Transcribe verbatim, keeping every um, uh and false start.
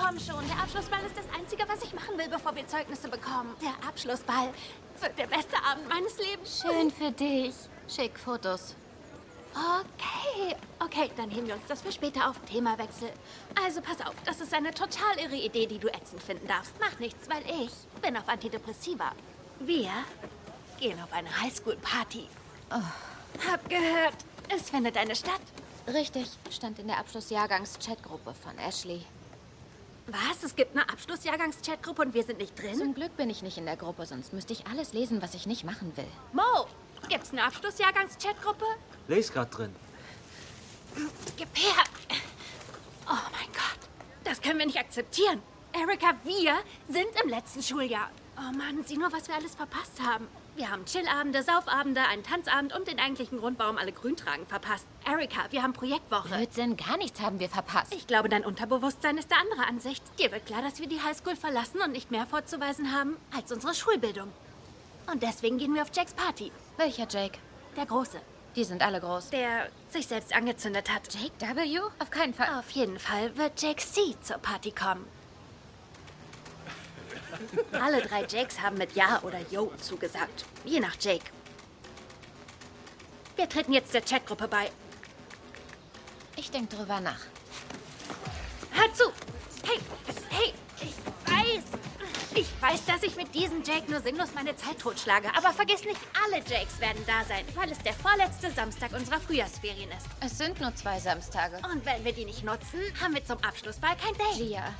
komm schon. Der Abschlussball ist das Einzige, was ich machen will, bevor wir Zeugnisse bekommen. Der Abschlussball wird der beste Abend meines Lebens. Schön für dich. Schick Fotos. Okay, okay, dann heben wir uns das für später auf. Themawechsel. Also pass auf, das ist eine total irre Idee, die du ätzend finden darfst. Mach nichts, weil ich bin auf Antidepressiva. Wir gehen auf eine Highschool-Party. Oh. Hab gehört, es findet eine statt. Richtig, stand in der Abschlussjahrgangs-Chatgruppe von Ashley. Was? Es gibt eine Abschlussjahrgangs-Chatgruppe und wir sind nicht drin? Zum Glück bin ich nicht in der Gruppe, sonst müsste ich alles lesen, was ich nicht machen will. Mo, gibt's eine Abschlussjahrgangs-Chatgruppe? Lies grad drin. Gib her! Oh mein Gott, das können wir nicht akzeptieren. Erika, wir sind im letzten Schuljahr. Oh Mann, sieh nur, was wir alles verpasst haben. Wir haben Chillabende, Saufabende, einen Tanzabend und den eigentlichen Grund, warum alle grün tragen, verpasst. Erika, wir haben Projektwoche. Blödsinn, gar nichts haben wir verpasst. Ich glaube, dein Unterbewusstsein ist der andere Ansicht. Dir wird klar, dass wir die Highschool verlassen und nicht mehr vorzuweisen haben als unsere Schulbildung. Und deswegen gehen wir auf Jakes Party. Welcher Jake? Der Große. Die sind alle groß. Der sich selbst angezündet hat. Jake W? Auf keinen Fall. Auf jeden Fall wird Jake C. zur Party kommen. Alle drei Jakes haben mit Ja oder Yo zugesagt. Je nach Jake. Wir treten jetzt der Chatgruppe bei. Ich denke drüber nach. Hör zu! Hey, hey, ich weiß. Ich weiß, dass ich mit diesem Jake nur sinnlos meine Zeit totschlage. Aber vergiss nicht, alle Jakes werden da sein, weil es der vorletzte Samstag unserer Frühjahrsferien ist. Es sind nur zwei Samstage. Und wenn wir die nicht nutzen, haben wir zum Abschlussball kein Date. Gia,